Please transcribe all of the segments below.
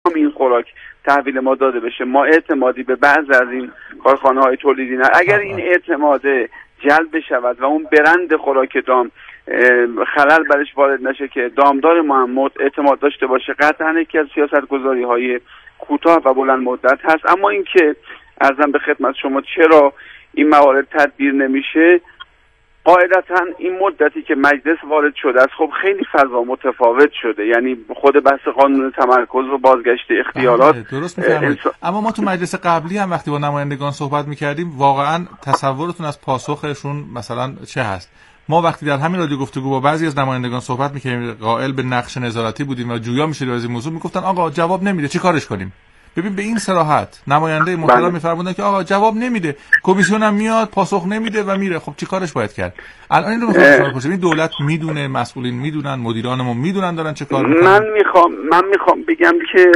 این خوراک تحویل ما داده بشه، ما اعتمادی به بعضی از این کارخانه‌های تولیدی نه. اگر این اعتماد جلب بشود و اون برند خوراک دام خلل برش وارد نشه که دامدار ما اعتماد داشته باشه، قطعا یکی از سیاست‌گذاری‌های کوتاه و بلند مدت هست. اما اینکه عرضم به خدمت شما چرا این موارد تدبیر نمیشه، قاعدتا این مدتی که مجلس وارد شده است خب خیلی فضا متفاوت شده، یعنی خود بحث قانون تمرکز و بازگشت اختیارات درست می‌فرمایید. اما ما تو مجلس قبلی هم وقتی با نمایندگان صحبت می‌کردیم، واقعا تصورتون از پاسخشون مثلا چه هست؟ ما وقتی در همین رادیو گفتگو با بعضی از نمایندگان صحبت می‌کردیم، قائل به نقش نظارتی بودیم و جویا می‌شدیم از این موضوع، میگفتن آقا جواب نمیده چی کارش کنیم؟ ببین به این صراحت نماینده محترم میفرمودن که آقا جواب نمیده، کمیسیون هم میاد پاسخ نمیده و میره، خب چی کارش باید کرد؟ الان این رو میخوام سوال کنم، این دولت میدونه، مسئولین میدونن، مدیرانمون میدونن دارن چه کار میکنن؟ من میخوام بگم که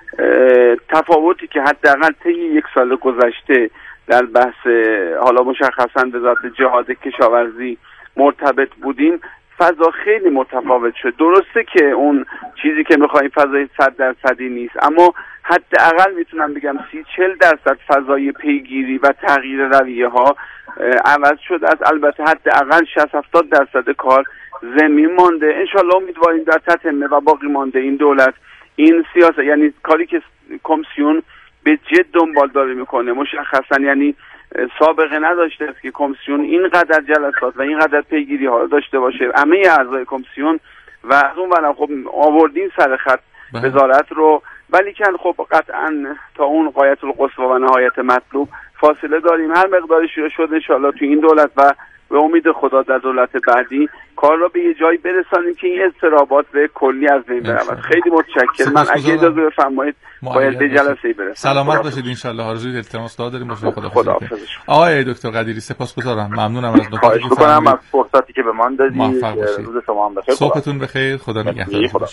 تفاوتی که حداقل طی یک سال گذشته در بحث حالا مشخصا وزارت جهاد کشاورزی مرتبط بودیم، فضا خیلی متفاوت شد. درسته که اون چیزی که میخوایم فضای 100% نیست، اما حداقل میتونم بگم 30-40% فضای پیگیری و تغییر رویه ها عوض شده است. البته حداقل 60-70% کار زمین مانده. انشالله امیدواریم در تتمه و باقی مانده این دولت این سیاست، یعنی کاری که کمیسیون به جد دنبال داره میکنه، مشخصا یعنی سابقه نداشته است که کمیسیون اینقدر جلسات و اینقدر پیگیری ها داشته باشه. همه اعضای کمیسیون و از اون ور خب آوردین سر خط وزارت رو، ولی که خب قطعا تا اون غایت القصوی و نهایت مطلوب فاصله داریم. هر مقدارش شد ان شاء الله تو این دولت و به امید خدا در دولت بعدی کار را به یه جایی برسانیم که این اضطرابات به کلی از بین برود. خیلی متشکرم. من اگه اجازه بفرمایید باید به جلسه برسم. سلامت باشید ان شاء الله. آرزوی التماس داریم باشه. خداحافظ. آقای دکتر قدیری سپاسگزارم. ممنونم از نکاتی که فرمودید. از فرصتی که به من دادید. روز شما هم بخیر. صبحتون بخیر. خدا نگهدار.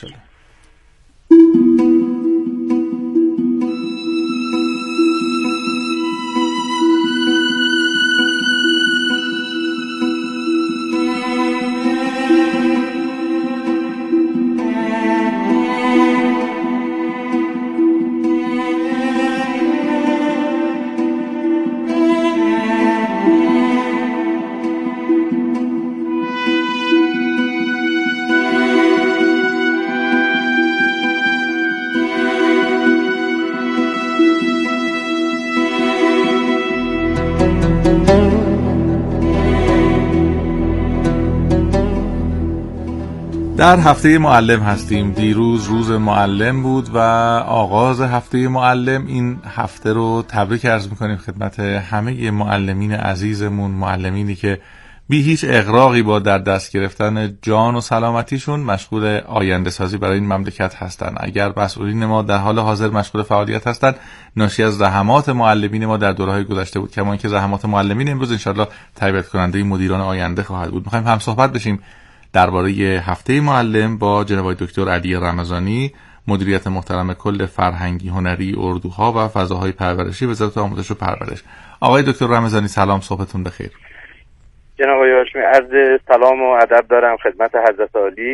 در هفته معلم هستیم. دیروز روز معلم بود و آغاز هفته معلم. این هفته رو تبریک عرض میکنیم خدمت همه معلمین عزیزمون، معلمینی که بی هیچ اغراقی با در دست گرفتن جان و سلامتیشون مشغول آینده سازی برای این مملکت هستن. اگر مسئولین ما در حال حاضر مشغول فعالیت هستن، ناشی از زحمات معلمین ما در دوره‌های گذشته بود، کما اینکه زحمات معلمین امروز انشالله تربیت کننده مدیران آینده خواهد بود. میخوایم هم صحبت بشیم درباره هفته معلم با جناب دکتر علی رمضانی، مدیریت محترم کل فرهنگی هنری اردوها و فضاهای پرورشی وزارت آموزش و پرورش. آقای دکتر رمضانی سلام، صبحتون بخیر. جناب آقای هاشمی، عرض سلام و ادب دارم خدمت حضرت عالی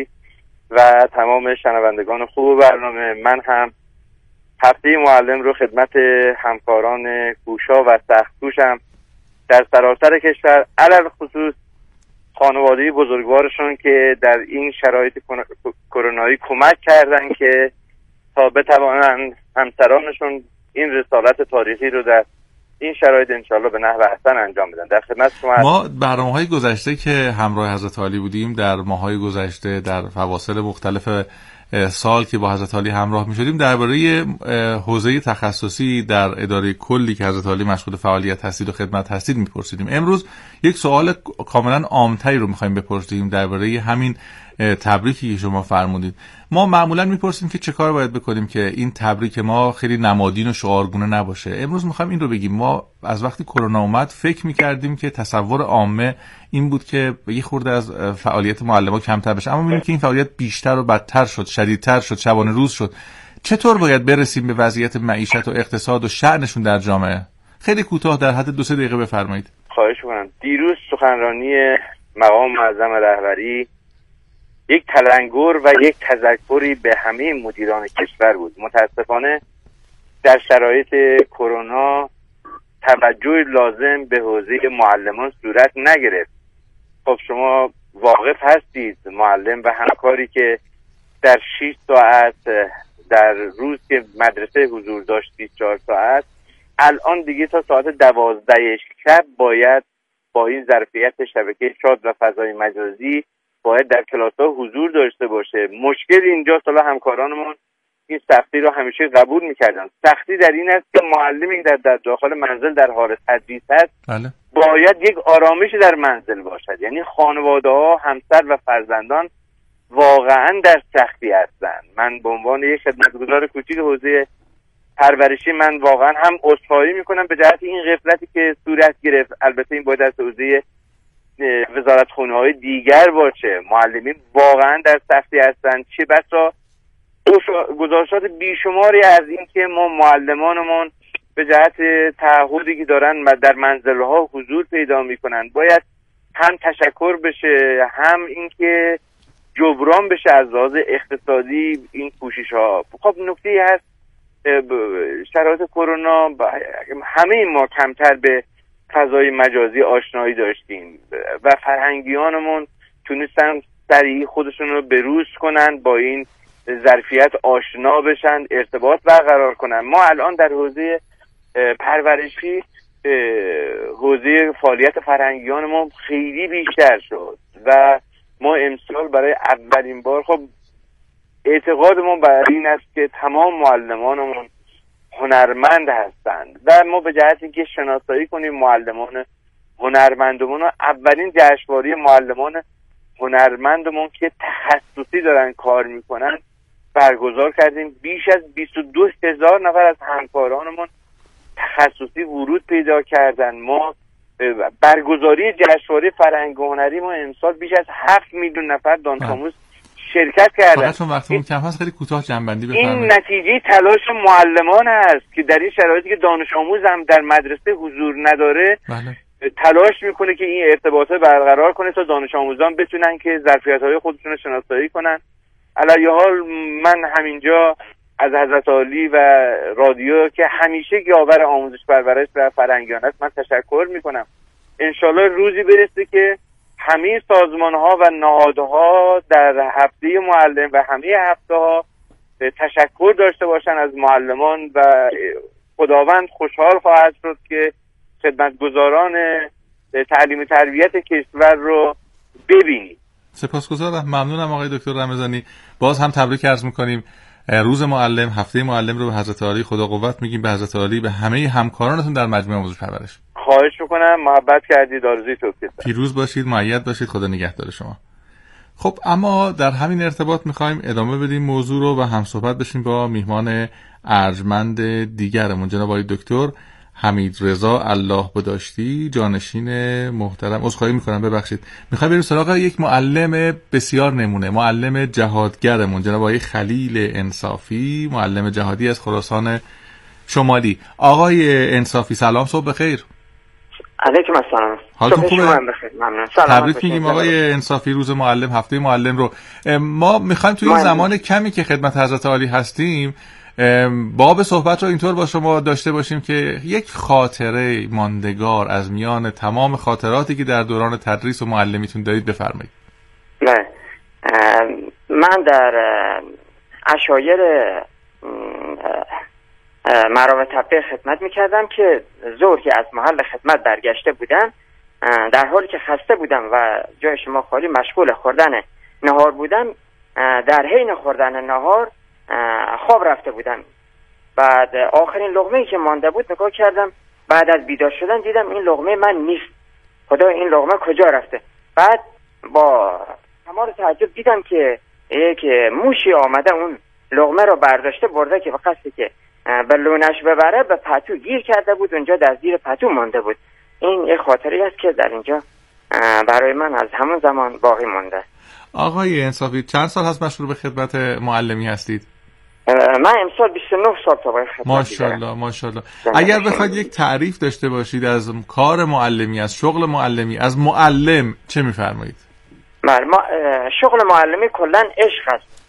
و تمام شنوندگان خوب برنامه. من هم هفته معلم رو خدمت همکاران کوشا و سخت‌کوشم در سراسر کشور، علل خصوص خانواده بزرگوارشون که در این شرایط کرونایی کمک کردن که تا بتوانند همسرانشون این رسالت تاریخی رو در این شرایط انشالله به نحو احسن انجام بدن. در خدمت شما. ما برنامه‌های گذشته که همراه حضرت عالی بودیم، در ماه‌های گذشته در فواصل مختلف سال که با حضرت عالی همراه می‌شدیم، درباره حوزه تخصصی در اداره کلی که حضرت عالی مشغول فعالیت هستید و خدمت هستید می‌پرسیدیم. امروز یک سوال کاملا عام‌تری رو می‌خوایم بپرسیم درباره همین تبریکی که شما فرمودید. ما معمولا میپرسیم که چه کار باید بکنیم که این تبریک ما خیلی نمادین و شعارگونه نباشه. امروز میخوایم این رو بگیم. ما از وقتی کرونا اومد فکر میکردیم که تصور عامه این بود که یه خورده از فعالیت معلم‌ها کمتر بشه، اما میبینیم که این فعالیت بیشتر و بدتر شد، شدیدتر شد، شبانه روز شد. چطور باید برسیم به وضعیت معیشت و اقتصاد و شأنشون در جامعه؟ خیلی کوتاه در حد 2-3 دقیقه بفرمایید. خواهش می‌کنم. دیروز سخنرانی مقام معظم رهبری یک تلنگر و یک تذکری به همه مدیران کشور بود. متاسفانه در شرایط کرونا توجه لازم به حوزه معلمان صورت نگرفت. خب شما واقف هستید معلم و همکاری که در 6 ساعت در روز که مدرسه حضور داشتید 4 ساعت، الان دیگه تا ساعت 12 شب باید با این ظرفیت شبکه چات و فضای مجازی باید در کلاس‌ها حضور داشته باشه. مشکل اینجاست، حالا همکارانمون این سختی رو همیشه قبول میکردن. سختی در این است که معلمی در داخل منزل در حال تدریس هست بله. باید یک آرامش در منزل باشد. یعنی خانواده ها، همسر و فرزندان واقعا در سختی هستند. من به عنوان یک خدمتگزار کوچیک حوزه پرورشی من واقعا هم عذرخواهی میکنم به جهت این غفلتی که صورت گرفت. البته این باید از حوزه وزارتخونه‌های دیگر باشه. معلمین واقعا در سختی هستند. چه بسا گزارشات بیشماری از این که ما معلمانمون به جهت تعهدی که دارن در منزل‌ها حضور پیدا میکنن باید هم تشکر بشه، هم اینکه جبران بشه از لحاظ اقتصادی این کوشش‌ها. خب نکته‌ای هست، شرایط کرونا همه ما کمتر به فضای مجازی آشنایی داشتیم و فرهنگیانمون تونستن سریع خودشون رو بروز کنن، با این ظرفیت آشنا بشن، ارتباط برقرار کنن. ما الان در حوزه پرورشی حوزه فعالیت فرهنگیانمون خیلی بیشتر شد و ما امسال برای اولین بار خب اعتقادمون بر این است که تمام معلمانمون هنرمند هستند و ما به جهت اینکه شناسایی کنیم معلمان هنرمندمون رو اولین جشنواره معلمان هنرمندمون که تخصصی دارن کار میکنن برگزار کردیم. بیش از 22,000 نفر از همکارانمون تخصصی ورود پیدا کردن. ما برگزاری جشنواره فرهنگ و هنری ما امسال بیش از 7 میلیون نفر دانش آموز شرکت کردن. فقط چون وقتمون کم هست خیلی کوتاه جنبندی بفرمایید. این نتیجه تلاش معلمان است که در این شرایطی که دانش آموز هم در مدرسه حضور نداره بله. تلاش میکنه که این ارتباطات برقرار کنه تا دانش آموزان بتونن که ظرفیت‌های خودشون رو شناسایی کنن. علی حال من همینجا از حضرت عالی و رادیو که همیشه یاور آموزش پرورش و فرهنگیان است من تشکر میکنم. انشالله روزی برسه که همه سازمان‌ها و نهادها در هفته معلم و همه هفته‌ها تشکر داشته باشن از معلمان و خداوند خوشحال خواهد شد که خدمتگزاران تعلیم و تربیت کشور رو ببینید. سپاسگزارم، ممنونم آقای دکتر رمضانی. باز هم تبریک عرض می‌کنیم روز معلم، هفته معلم رو به حضرت عالی خدا قوت میگیم، به حضرت عالی، به همه همکارانتون در مجمع آموزش پرورش. خواهش میکنم، محبت کردید، آرزوی توفیق. پیروز باشید، مؤید باشید، خدا نگهدار شما. خب اما در همین ارتباط میخوایم ادامه بدیم موضوع رو و هم صحبت بشیم با میهمان ارجمند دیگرمون، جناب آقای دکتر حمیدرضا الله بداشتی، جانشین محترم. عذرخواهی میکنم، ببخشید. میخوایم بریم سراغ یک معلم بسیار نمونه، معلم جهادگرمون، جناب آقای خلیل انصافی، معلم جهادی از خراسان شمالی. آقای انصافی سلام، صبح بخیر. علیکم السلام. حالتون خوبه؟ ممنون. تبریک میگیم آقای انصافی روز معلم، هفته معلم رو. ما میخوایم توی این زمان کمی که خدمت حضرت عالی هستیم باب صحبت رو اینطور با شما داشته باشیم که یک خاطره ماندگار از میان تمام خاطراتی که در دوران تدریس و معلمیتون دارید بفرمایید. نه، من در عشایر مرام تبلیغ خدمت میکردم که ظهر که از محل خدمت برگشته بودم، در حالی که خسته بودم و جای شما خالی مشغول خوردن نهار بودم، در حین خوردن نهار خواب رفته بودم. بعد آخرین لقمه‌ای که مانده بود نگاه کردم، بعد از بیدار شدن دیدم این لقمه من نیست. خدا این لقمه کجا رفته؟ بعد با تمام تعجب دیدم که یک موشی آمده اون لقمه رو برداشته برده که به قصدی که به لونش ببره به پتو گیر کرده بود، اونجا در زیر پتو مانده بود. این یک خاطری است که در اینجا برای من از همون زمان باقی مونده. آقای انصافی چند سال هست مشغول به خدمت معلمی هستید؟ من امسال 29 سال تا به خدمت. ماشاءالله ماشاءالله. اگر بخواید یک تعریف داشته باشید از کار معلمی، از شغل معلمی، از معلم، چه میفرمایید؟ بله، ما شغل معلمی کلا عشق است.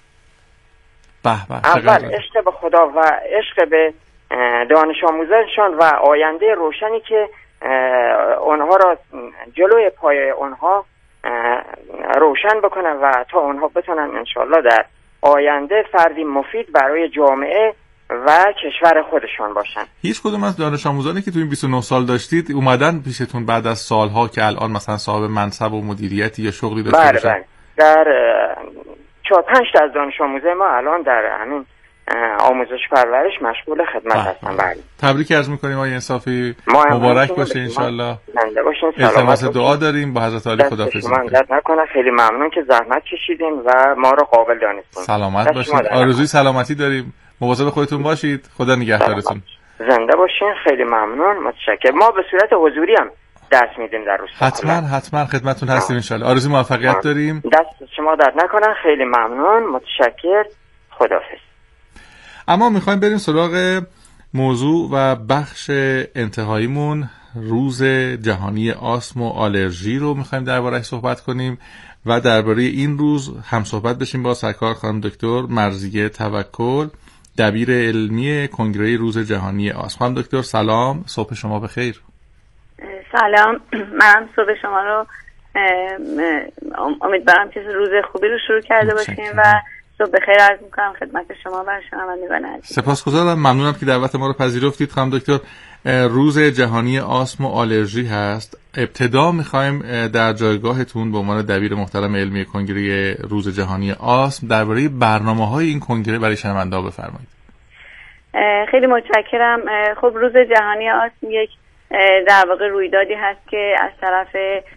اول عشق به خدا و عشق به دانش آموزانشان و آینده روشنی که اونها را جلوی پای اونها روشن بکنن و تا اونها بتونن انشالله در آینده فردی مفید برای جامعه و کشور خودشان باشن. هیچ کدوم از دانش آموزانی که تو این 29 سال داشتید اومدن پیشتون بعد از سالها که الان مثلا صاحب منصب و مدیریتی یا شغلی داشته باشن؟ بله. در 4-5 تا از دانش آموزای ما الان در همین آموزش پرورش مشغول خدمت هستن. بله. تبریک عرض می‌کنیم آقای انصافی. مبارک باشه ان شاءالله. زنده باشین. التماس دعا داریم با حضرت عالی. خداحافظ. من درد نکنه. خیلی ممنون که زحمت کشیدین و ما رو قابل دانستین. سلامت باشید. آرزوی سلامتی داریم. مواظب خودتون باشید. خدا نگهدارتون. زنده باشین. خیلی ممنون. متشکرم. ما به صورت حضوری هم درس میدیم در روستا. حتما خدمتتون هستیم ان شاءالله. آرزوی موفقیت داریم. دست شما درد نکنه. خیلی ممنون. متشکرم. خداحافظ. اما میخوایم بریم سراغ موضوع و بخش انتهاییمون. روز جهانی آسم و آلرژی رو میخوایم درباره‌اش صحبت کنیم و درباره این روز هم صحبت بشیم با سرکار خانم دکتر مرضیه توکل، دبیر علمی کنگره روز جهانی آسم. خانم دکتر سلام، صبح شما بخیر. سلام، من صبح شما رو امیدوارم که روز خوبی رو شروع کرده باشیم و صبح بخیر عرض میکنم خدمت شما و شنوندگان عزیز. سپاسگزارم، ممنونم که دعوت ما رو پذیرفتید. خانم دکتر، روز جهانی آسم و آلرژی هست. ابتدا میخوایم در جایگاهتون به عنوان دبیر محترم علمی کنگره روز جهانی آسم درباره برنامه‌های این کنگره برای شنونده‌ها بفرمایید. خیلی متشکرم. خب روز جهانی آسم یک در واقع رویدادی هست که از طرف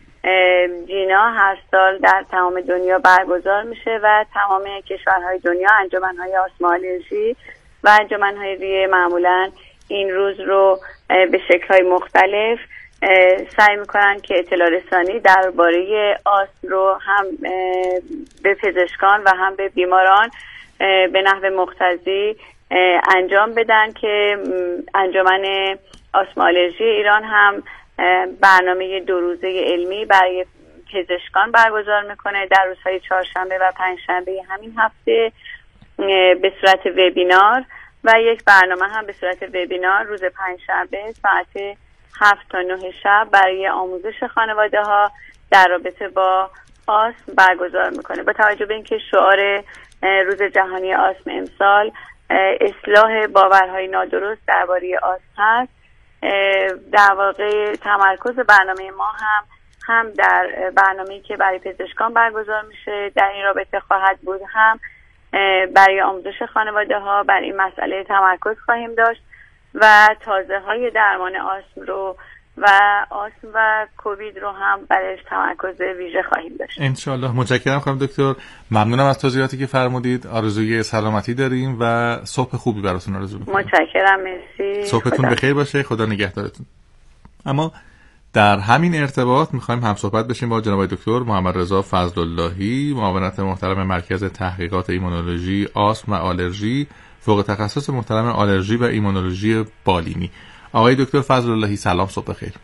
جینا هر سال در تمام دنیا برگزار میشه و تمام کشورهای دنیا انجمنهای آسم و آلرژی و انجمنهای ریه معمولاً این روز رو به شکل‌های مختلف سعی میکنن که اطلاع رسانی درباره آسم رو هم به پزشکان و هم به بیماران به نحو مقتضی انجام بدن که انجمن آسم و آلرژی ایران هم برنامه 2 روزه علمی برای پزشکان برگزار میکنه در روزهای چهارشنبه و پنجشنبه همین هفته به صورت وبینار و یک برنامه هم به صورت وبینار روز پنجشنبه ساعت 7 تا 9 شب برای آموزش خانواده ها در رابطه با آسم برگزار میکنه. با توجه به اینکه شعار روز جهانی آسم امسال اصلاح باورهای نادرست درباره آسم هست، در واقع تمرکز برنامه ما هم در برنامه‌ای که برای پزشکان برگزار میشه در این رابطه خواهد بود، هم برای آموزش خانواده ها بر این مسئله تمرکز خواهیم داشت و تازه های درمان آسم رو و آسم و کووید رو هم برایش تمرکز ویژه خواهیم داشت انشالله. متشکرم خانم دکتر، ممنونم از توضیحاتی که فرمودید. آرزوی سلامتی داریم و صبح خوبی براتون آرزو می‌کنم. متشکرم، مرسی. صبحتون بخیر باشه، خدا نگهدارتون. اما در همین ارتباط می‌خوایم هم صحبت بشیم با جناب دکتر محمد رضا فضل‌اللهی، معاونت محترم مرکز تحقیقات ایمونولوژی آسم و آلرژی، فوق تخصص محترم آلرژی و ایمونولوژی بالینی. آقای دکتر فضل‌اللهی سلام، صبح بخیر.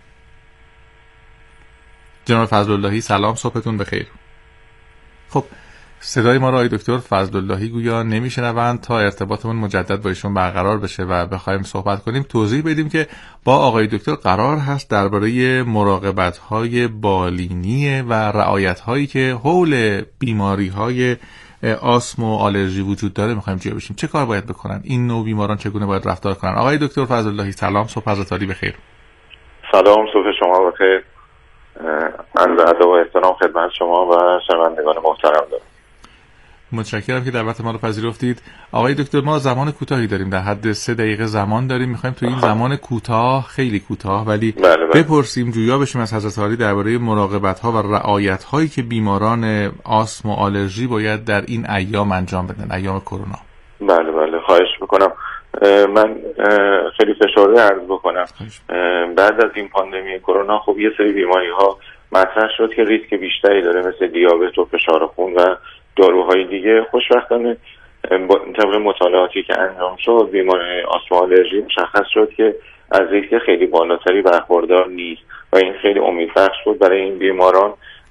جناب فضل‌اللهی سلام، صبحتون بخیر. خب صدای ما را آقای دکتر فضل‌اللهی گویا نمیشنوند. تا ارتباطمون مجدد با ایشون برقرار بشه و بخوایم صحبت کنیم توضیح بدیم که با آقای دکتر قرار هست درباره مراقبت‌های بالینی و رعایت‌هایی که حول بیماری‌های آسم و آلرژی وجود داره می‌خوایم جویا بشیم. چه کار باید بکنن؟ این نوع بیماران چگونه باید رفتار کنن؟ آقای دکتر فضل‌اللهی سلام، صبح حضرت عالی بخیر. سلام، صبح شما بخیر. عرض ادب و احترام خدمت شما و شنوندگان محترم دارم. متشکرم که دعوت ما رو پذیرفتید. آقای دکتر ما زمان کوتاهی داریم، در حد 3 دقیقه زمان داریم. می‌خوایم تو این زمان کوتاه، خیلی کوتاه ولی بپرسیم، جویا بشیم از حضرت عالی درباره مراقبت‌ها و رعایت‌هایی که بیماران آسم و آلرژی باید در این ایام انجام بدن، ایام کرونا. بله خواهش می‌کنم. من خیلی فشرده عرض بکنم. بعد از این پاندمی کرونا خب یه سری بیماری‌ها مطرح شد که ریسک بیشتری داره، مثل دیابت و فشار خون و داروهای دیگه. خوشبختانه طبق مطالعاتی که انجام شد بیماری آسم و آلرژی مشخص شد که از ریسک خیلی بالاتری برخوردار نیست و این خیلی امیدبخش بود برای این بیماران.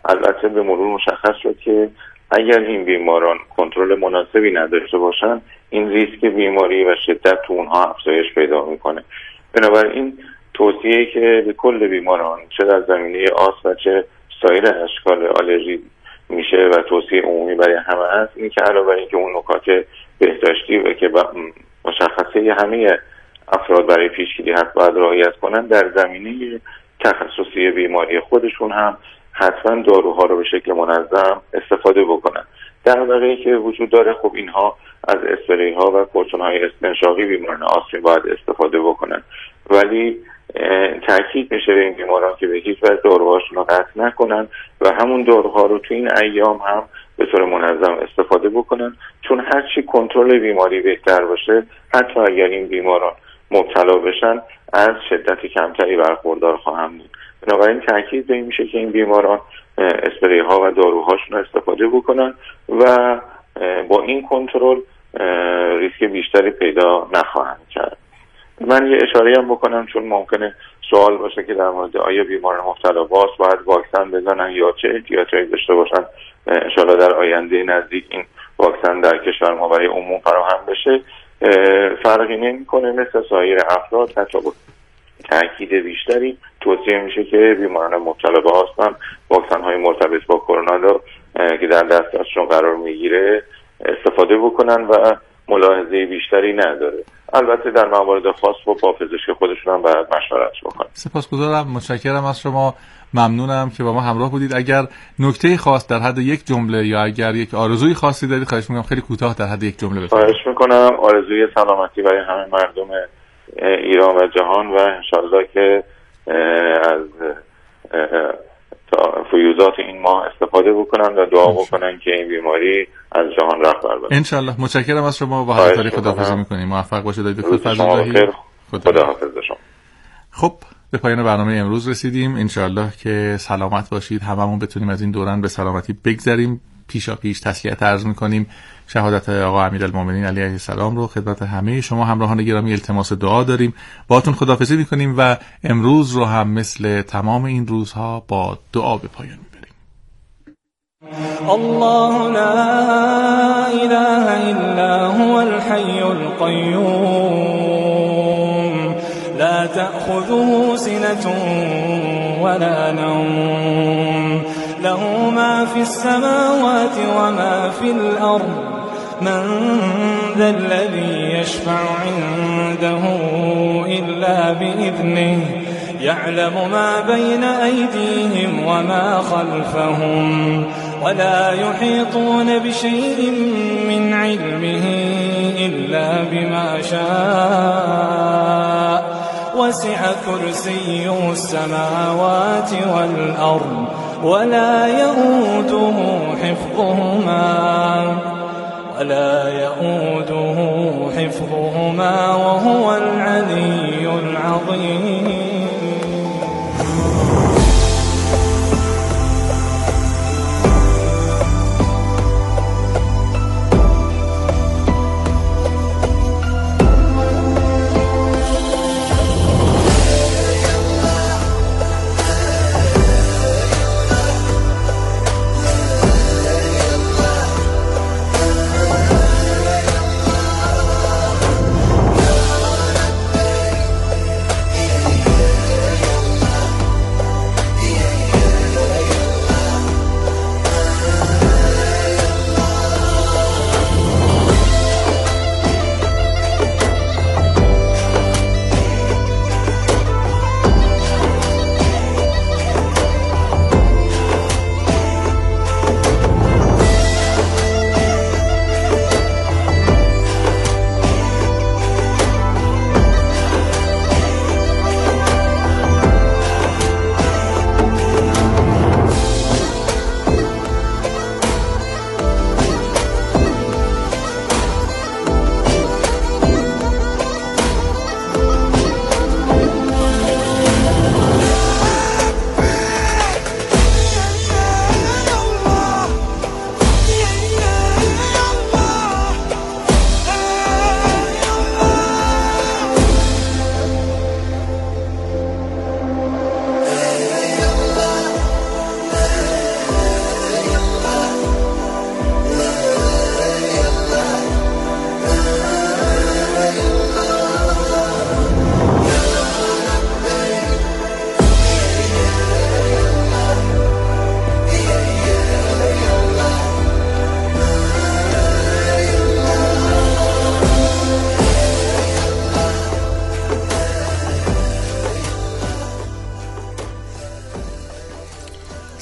البته به مرور مشخص شد که اگر این بیماران کنترل مناسبی نداشته باشن این ریسک بیماری و شدت تو اونها افزایش پیدا میکنه. بنابراین توصیه‌ای که به کل بیماران چه در زمینه آسم و چه سایر اشکال آلرژی میشه و توصیه عمومی برای همه هست این که علاوه بر اینکه اون نکات بهداشتی و که مشخصه همه افراد برای پیشگیری هست باید رعایت کنن، در زمینه تخصصی بیماری خودشون هم حتما داروها رو به شکل منظم استفاده بکنن. در واقعی که وجود داره خب اینها از اسپری ها و کورتون های استنشاقی بیماران آسمی باید استفاده بکنن، ولی تاکید میشه به این بیماران که به هیچ وجه داروهاشون رو قطع نکنن و همون داروها رو تو این ایام هم به طور منظم استفاده بکنن، چون هرچی کنترل بیماری بهتر باشه حتی اگر این بیماران مبتلا بشن از شدت کمتری برخوردار خواهم بود. بنابراین تاکید به این میشه که این بیماران اسپری ها و داروهاشون رو استفاده بکنن و با این کنترل ریسک بیشتری پیدا نخواهند کرد. من یه اشاره هم بکنم چون ممکنه سوال باشه که در مورد آیا بیماران مبتلا باز باید واکسن بزنن یا چه احتیاطی داشته باشن. ان شاءالله در آینده نزدیک این واکسن در کشور ما برای عموم فراهم بشه. فرقی نمی‌کنه، مثل سایر افراد حتی با تاکید بیشتری توصیه میشه که بیماران مبتلا به آسم واکسن‌های مرتبط با کرونا رو که در دسترسشون قرار میگیره استفاده بکنن و ملاحظه بیشتری نداره. البته در موارد خاص با پزشک خودشون هم باید مشورت بکنن. سپاسگزارم، متشکرم از شما، ممنونم که با ما همراه بودید. اگر نکته خاص در حد یک جمله یا اگر یک آرزوی خاصی دارید خواهش میکنم خیلی کوتاه در حد یک جمله بفرمایید. خواهش میکنم. آرزوی سلامتی برای همه مردم ایران و جهان و انشالله که از فیوزات این ماه استفاده بکنن و دعا بکنن که این بیماری از جهان رفت بره. انشالله. متشکرم از شما. با حضرت خداحافظی میکنیم. موفق باشید دکتر فضلاللهی. خداحافظ شما. خب به پایان برنامه امروز رسیدیم. انشالله که سلامت باشید، هممون بتونیم از این دوران به سلامتی بگذریم. پیشا پیش تسلیت عرض میکنیم. شهادت آقا امیرالمومنین علیه السلام رو خدمت همه شما همراهان گرامی التماس دعا داریم. باهاتون خداحافظی میکنیم و امروز رو هم مثل تمام این روزها با دعا به پایان میبریم. الله لا اله الا هو الحي القيوم لا تأخذه سنة ولا نوم له ما في السماوات وما في الأرض من ذا الذي يشفع عنده إلا بإذنه يعلم ما بين أيديهم وما خلفهم ولا يحيطون بشيء من علمه إلا بما شاء وسع كرسيه السماوات والأرض ولا يؤوده حفظهما وهو العلي العظيم.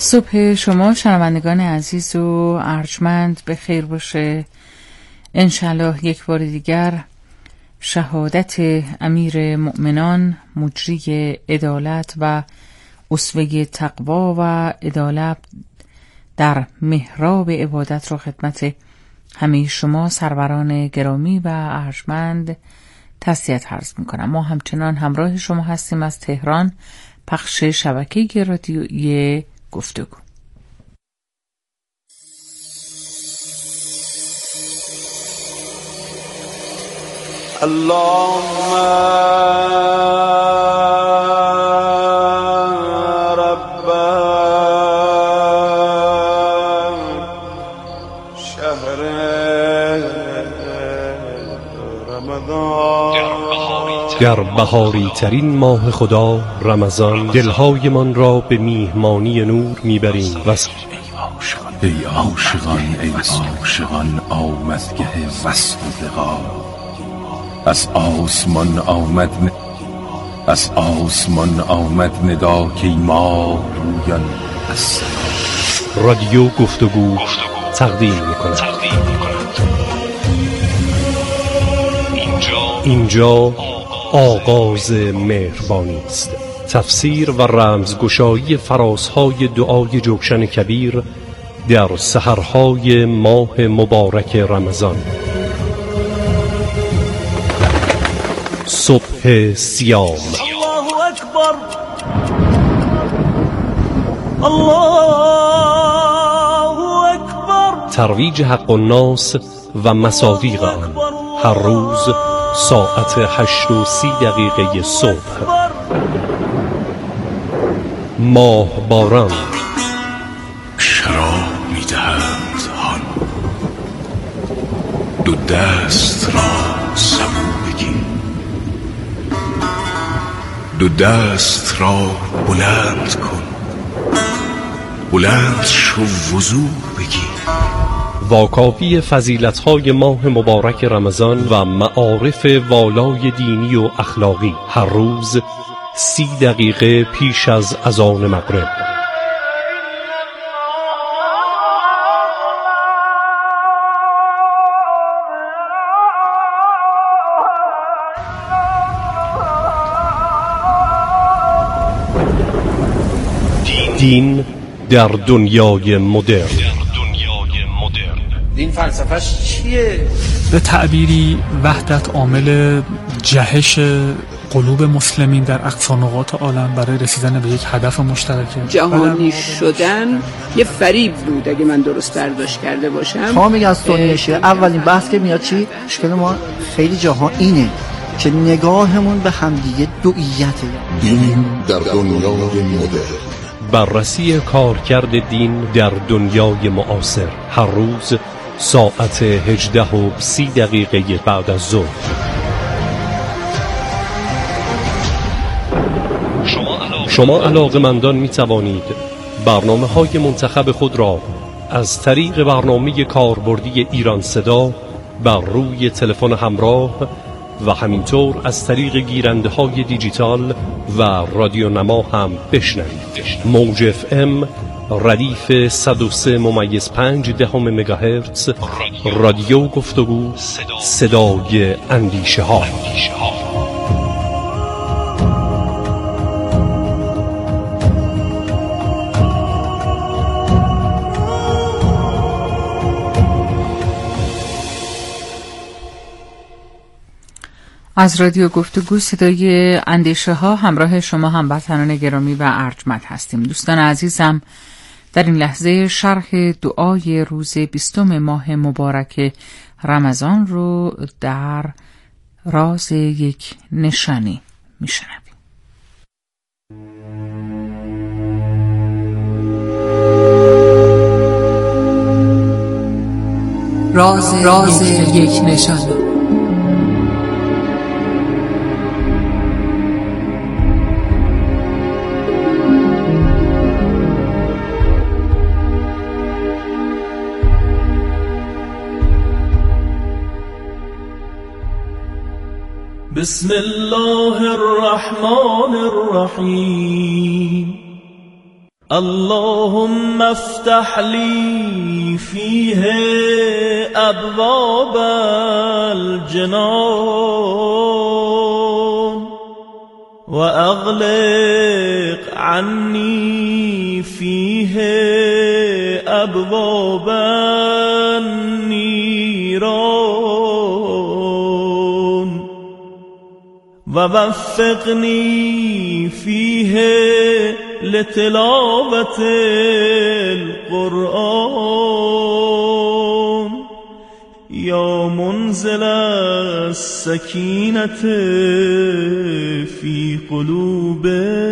صبح شما شنوندگان عزیز و ارجمند به خیر باشه. انشالله یک بار دیگر شهادت امیر مؤمنان، مجری عدالت و اسوه تقوا و عدالت در محراب عبادت را خدمت همه شما سروران گرامی و ارجمند تسلیت عرض می‌کنم. ما همچنان همراه شما هستیم از تهران، پخش شبکه رادیویی گفتگو. اللهم رب شهر رمضان. در بهاری ترین ماه خدا رمضان دلهای من را به میهمانی نور میبریم و ای عاشقان ای عاشقان آمدگه وصل و لقا. از آسمان آمد ندا که ما رویان از سما. رادیو گفتگو تقدیم میکند. اینجا آغاز مهربانی است. تفسیر و رمزگشایی فرازهای دعای جوشن کبیر در سحرهای ماه مبارک رمضان. صبح سیام. الله اکبر، الله اکبر. ترویج حق الناس و مصادیق آن هر روز ساعت 8:30 صبح. ماه باران. شراب می‌دهند هان، دو دست را سبو بگیر، دو دست را بلند کن، بلند شو وضو بگیر. واکاوی فضیلت‌های ماه مبارک رمضان و معارف والای دینی و اخلاقی هر روز 30 دقیقه پیش از اذان مغرب. دین در دنیای مدرن. دین فلسفه‌اش چیه؟ به تعبیری وحدت عامل جهش قلوب مسلمین در اقصا نقاط عالم برای رسیدن به یک هدف مشترکه. جهانی شدن یه فریب بود اگه من درست برداشت کرده باشم. شما میگه از سنیشه اولین بحث که میاد چی؟ مشکل ما خیلی جاها اینه که نگاهمون به همدیگه دوئیته. دین در دنیای مدرن. بررسی کارکرد دین در دنیای معاصر هر روز ساعت 18:30 بعد از ظهر. شما علاقه‌مندان می توانید برنامه‌های منتخب خود را از طریق برنامه کاربردی ایران صدا بر روی تلفن همراه و همینطور از طریق گیرنده‌های دیجیتال و رادیو نما هم بشنوید. موج FM ردیف 103.5 مگاهرتز. رادیو گفتگو، صدای اندیشه ها. از رادیو گفتگو صدای اندیشه ها همراه شما هموطنان گرامی و ارجمند هستیم. دوستان عزیزم، در این لحظه شرح دعای روز 20 ماه مبارک رمضان رو در راز یک نشانی میشنویم. راز یک نشانی. بسم الله الرحمن الرحیم. اللهم افتح لي فيه ابواب الجنان واغلق عني فيه ابواب النيران ووفقني فيه لتلاوة القرآن يا منزل السكينة في قلوب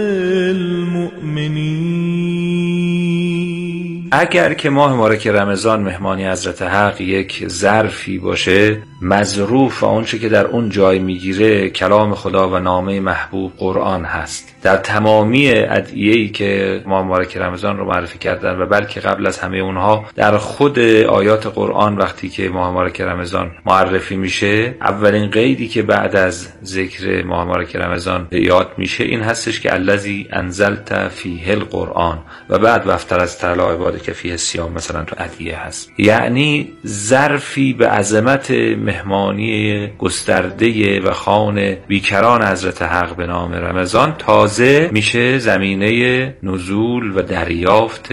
المؤمنين. اگر که ماه مبارک رمضان مهمانی حضرت حق یک ظرفی باشه مظروف و اونچه که در اون جای میگیره کلام خدا و نامه محبوب قرآن هست. در تمامی ادعیه‌ای که ماه مبارک رمضان رو معرفی کردن و بلکه قبل از همه اونها در خود آیات قرآن وقتی که ماه مبارک رمضان معرفی میشه اولین قیدی که بعد از ذکر ماه مبارک رمضان یاد میشه این هستش که الذی انزلت فیه القرآن و بعد وفتر از تعالی عبادک فیه الصیام مثلا تو ادعیه هست. یعنی ظرفی به عظمت مهمانی گسترده و خوان بیکران حضرت حق به نام رمضان تازه میشه زمینه نزول و دریافت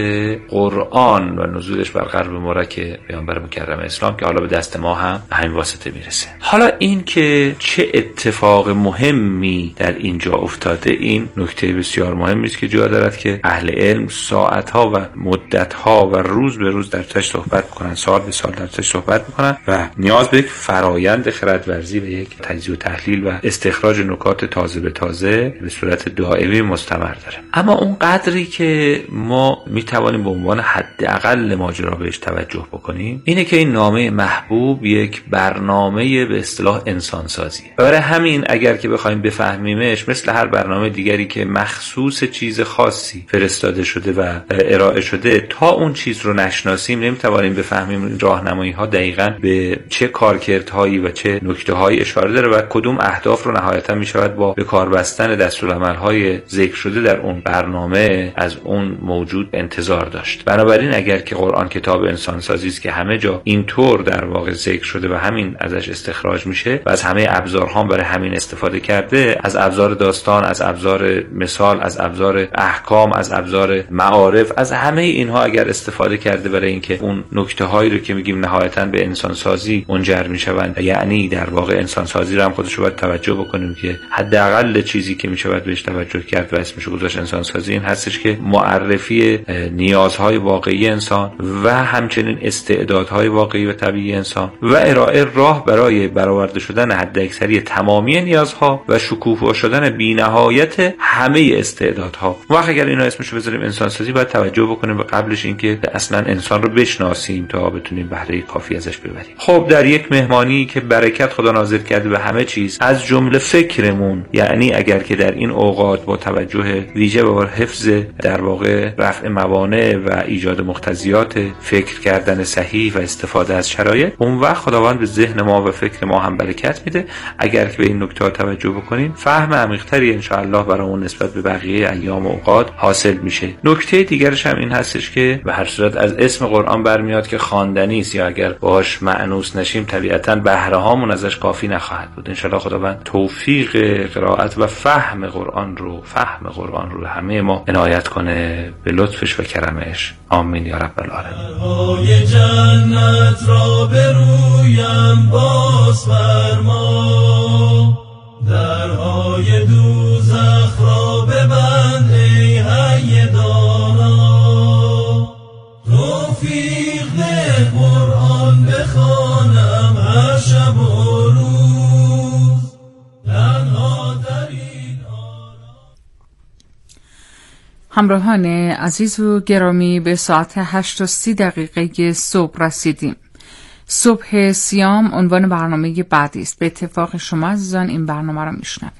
قرآن و نزولش بر قلب مبارک پیامبر مکرم اسلام که حالا به دست ما هم همین واسطه میرسه. حالا این که چه اتفاق مهمی در اینجا افتاده این نکته بسیار مهمی است که جا دارد که اهل علم ساعتها و مدتها و روز به روز در تاش صحبت میکنن، سال به سال در تاش صحبت میکنن و نیاز به یک فرایند خردورزی و یک تجزیه و تحلیل و استخراج نکات تازه به تازه به صورت دائمی مستمر داره. اما اون قدری که ما میتوانیم به عنوان حداقل ماجرا بهش توجه بکنیم اینه که این نامه محبوب یک برنامه به اصطلاح انسان سازیه. برای همین اگر که بخوایم بفهمیمش مثل هر برنامه دیگری که مخصوص چیز خاصی فرستاده شده و ارائه شده تا اون چیز رو نشناسیم نمیتوانیم بفهمیم این راهنمایی ها دقیقاً به چه کارکردهایی و چه نکته‌هایی اشاره داره و کدوم اهداف رو نهایتاً میشود با به کار بستن دستورالعمل‌های ذکر شده در اون برنامه از اون موجود انتظار داشت. بنابراین اگر که قرآن کتاب انسان سازی است که همه جا اینطور در واقع ذکر شده و همین ازش استخراج میشه و از همه ابزارها برای همین استفاده کرده، از ابزار داستان، از ابزار مثال، از ابزار احکام، از ابزار معارف، از همه اینها اگر استفاده کرده برای اینکه اون نکته هایی رو که میگیم نهایتاً به انسان سازی منجر میشوند، یعنی در واقع انسان سازی رو هم خودش رو باید توجه بکنیم که حداقل چیزی که میشود بهش توجه کرد و اسمش رو گذاشت انسان سازی این هستش که معرفی نیازهای واقعی انسان و همچنین استعدادهای واقعی و طبیعی انسان و ارائه راه برای برآورده شدن حداکثری تمامی نیازها و شکوفا شدن بی‌نهایت همه استعدادها. وقت اگر اینا اسمش رو بذاریم انسان سازی باید توجه بکنیم به قبلش اینکه اصلا انسان رو بشناسیم تا بتونیم بهره کافی ازش ببریم. خب در یک مهمانی که برکت خدا نازل کرده به همه چیز از جمله فکرمون، یعنی اگر که در این اوقات با توجه ویژه به حفظ در واقع رفع موانع و ایجاد مقتضیات فکر کردن صحیح و استفاده از شرایط، اون وقت خداوند به ذهن ما و فکر ما هم برکت میده. اگر که به این نکته توجه بکنیم فهم عمیق‌تری ان شاء الله برامون نسبت به بقیه ایام و اوقات حاصل میشه. نکته دیگرش هم این هستش که به هر صورت از اسم قرآن برمیاد که خواندنی است یا اگر باهاش مأنوس نشیم طبیعتاً بهره هامون ازش کافی نخواهد بود. ان شاء الله خداوند توفیق قرائت و فهم قرآن رو همه ما عنایت کنه به لطفش و کرمش. آمین یا رب العالمین. درهای جنت را به رویم باز فرما، درهای دوزخ را ببند ای حی دانا. توفیق ده قرآن بخوانم هر شب و روز، تنها در این همراهان عزیز و گرامی به ساعت 8:30 صبح رسیدیم. صبح سیام عنوان برنامه بعدی است. به اتفاق شما عزیزان این برنامه را میشنوید.